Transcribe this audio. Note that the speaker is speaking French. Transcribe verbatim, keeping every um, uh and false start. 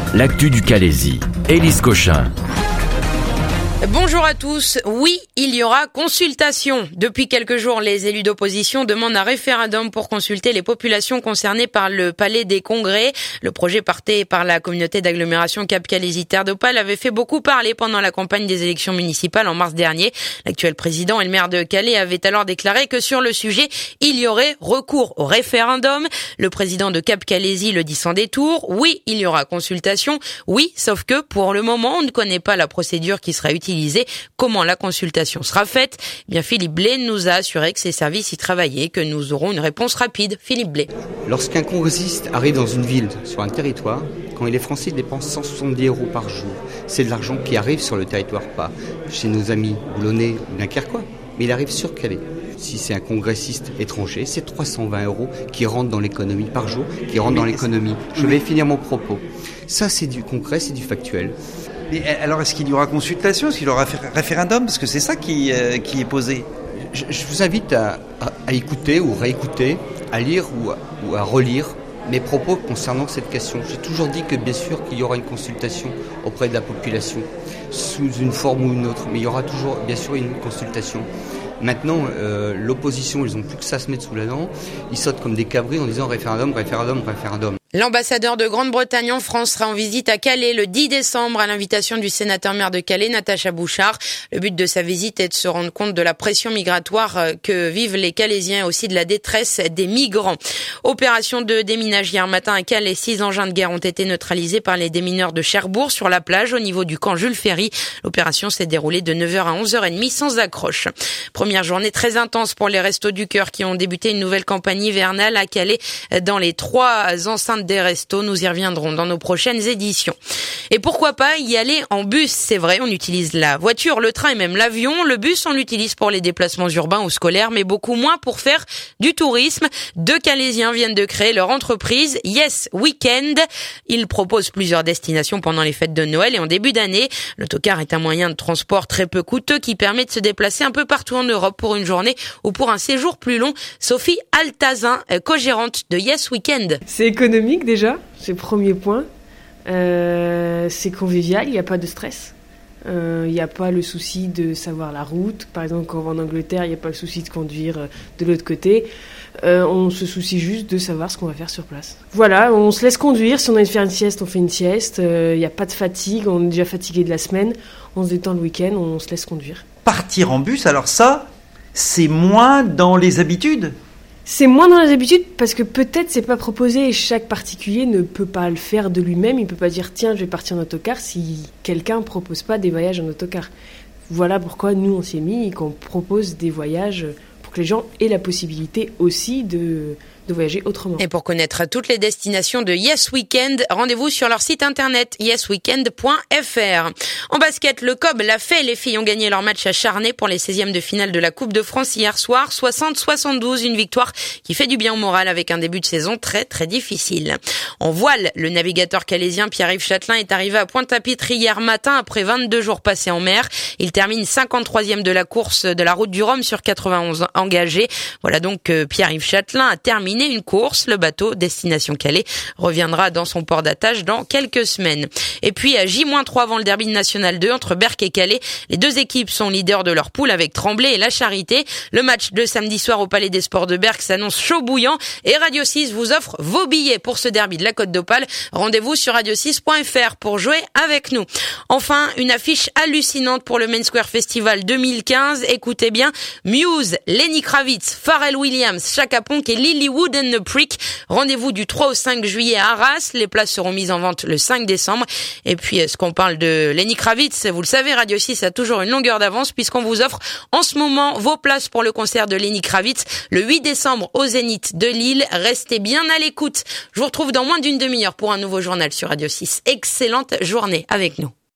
l'actu du Calaisis. Élise Cochin. Bonjour à tous. Oui, il y aura consultation. Depuis quelques jours, les élus d'opposition demandent un référendum pour consulter les populations concernées par le Palais des Congrès. Le projet partait par la communauté d'agglomération Cap-Calaisis-Terre d'Opale avait fait beaucoup parler pendant la campagne des élections municipales en mars dernier. L'actuel président et le maire de Calais avaient alors déclaré que sur le sujet, il y aurait recours au référendum. Le président de Cap-Calaisis le dit sans détour. Oui, il y aura consultation. Oui, sauf que pour le moment, on ne connaît pas la procédure qui sera utilisée. Comment la consultation sera faite? Eh bien, Philippe Blais nous a assuré que ses services y travaillaient, que nous aurons une réponse rapide. Philippe Blais. Lorsqu'un congressiste arrive dans une ville, sur un territoire, quand les Français dépensent cent soixante-dix euros par jour, c'est de l'argent qui arrive sur le territoire, pas chez nos amis boulonnais ou dunkerquois, mais il arrive sur Calais. Si c'est un congressiste étranger, c'est trois cent vingt euros qui rentrent dans l'économie par jour, qui rentrent dans l'économie. Je vais finir mon propos. Ça, c'est du concret, c'est du factuel. Mais alors, est-ce qu'il y aura consultation? Est-ce qu'il y aura référendum? Parce que c'est ça qui, euh, qui est posé. Je, je vous invite à, à, à écouter ou réécouter, à lire ou à, ou à relire mes propos concernant cette question. J'ai toujours dit que bien sûr qu'il y aura une consultation auprès de la population, sous une forme ou une autre, mais il y aura toujours bien sûr une consultation. Maintenant, euh, l'opposition, ils n'ont plus que ça à se mettre sous la dent. Ils sautent comme des cabris en disant référendum, référendum, référendum. L'ambassadeur de Grande-Bretagne en France sera en visite à Calais le dix décembre à l'invitation du sénateur-maire de Calais, Natacha Bouchard. Le but de sa visite est de se rendre compte de la pression migratoire que vivent les Calaisiens et aussi de la détresse des migrants. Opération de déminage hier matin à Calais. Six engins de guerre ont été neutralisés par les démineurs de Cherbourg sur la plage au niveau du camp Jules Ferry. L'opération s'est déroulée de neuf heures à onze heures trente sans accroche. Première journée très intense pour les Restos du Cœur qui ont débuté une nouvelle campagne hivernale à Calais dans les trois enceintes des restos. Nous y reviendrons dans nos prochaines éditions. Et pourquoi pas y aller en bus? C'est vrai, on utilise la voiture, le train et même l'avion. Le bus, on l'utilise pour les déplacements urbains ou scolaires, mais beaucoup moins pour faire du tourisme. Deux Calaisiens viennent de créer leur entreprise Yes Weekend. Ils proposent plusieurs destinations pendant les fêtes de Noël et en début d'année. L'autocar est un moyen de transport très peu coûteux qui permet de se déplacer un peu partout en Europe pour une journée ou pour un séjour plus long. Sophie Altazin, co-gérante de Yes Weekend. C'est économique déjà, c'est le premier point. Euh, c'est convivial, il n'y a pas de stress. Il euh, n'y a pas le souci de savoir la route. Par exemple, quand on va en Angleterre, il n'y a pas le souci de conduire de l'autre côté. Euh, on se soucie juste de savoir ce qu'on va faire sur place. Voilà, on se laisse conduire. Si on a envie de faire une sieste, on fait une sieste. Il euh, n'y a pas de fatigue, on est déjà fatigué de la semaine. On se détend le week-end, on se laisse conduire. Partir en bus, alors ça, c'est moins dans les habitudes. C'est moins dans les habitudes parce que peut-être c'est pas proposé et chaque particulier ne peut pas le faire de lui-même. Il peut pas dire tiens je vais partir en autocar si quelqu'un propose pas des voyages en autocar. Voilà pourquoi nous on s'y est mis et qu'on propose des voyages pour que les gens aient la possibilité aussi de, de voyager autrement. Et pour connaître toutes les destinations de Yes Weekend, rendez-vous sur leur site internet yes weekend point f r. En basket, le C O B l'a fait. Les filles ont gagné leur match à Charnay pour les seizièmes de finale de la Coupe de France hier soir, soixante à soixante-douze. Une victoire qui fait du bien au moral avec un début de saison très très difficile. En voile, le navigateur calaisien Pierre-Yves Châtelain est arrivé à Pointe-à-Pitre hier matin après vingt-deux jours passés en mer. Il termine cinquante-troisième de la course de la route du Rhum sur quatre-vingt-onze engagés. Voilà donc que Pierre-Yves Châtelain a terminé une course. Le bateau destination Calais reviendra dans son port d'attache dans quelques semaines. Et puis à J trois avant le derby national deux entre Berck et Calais, les deux équipes sont leaders de leur poule avec Tremblay et La Charité. Le match de samedi soir au Palais des Sports de Berck s'annonce chaud bouillant et Radio six vous offre vos billets pour ce derby de la Côte d'Opale. Rendez-vous sur radio six point f r pour jouer avec nous. Enfin, une affiche hallucinante pour le Main Square Festival deux mille quinze. Écoutez bien, Muse, Lenny Kravitz, Pharrell Williams, Chaka Ponk et Lilywood and the Prick. Rendez-vous du trois au cinq juillet à Arras. Les places seront mises en vente le cinq décembre. Et puis, est-ce qu'on parle de Lenny Kravitz? Vous le savez, Radio six a toujours une longueur d'avance puisqu'on vous offre en ce moment vos places pour le concert de Lenny Kravitz le huit décembre au Zénith de Lille. Restez bien à l'écoute. Je vous retrouve dans moins d'une demi-heure pour un nouveau journal sur Radio six. Excellente journée avec nous.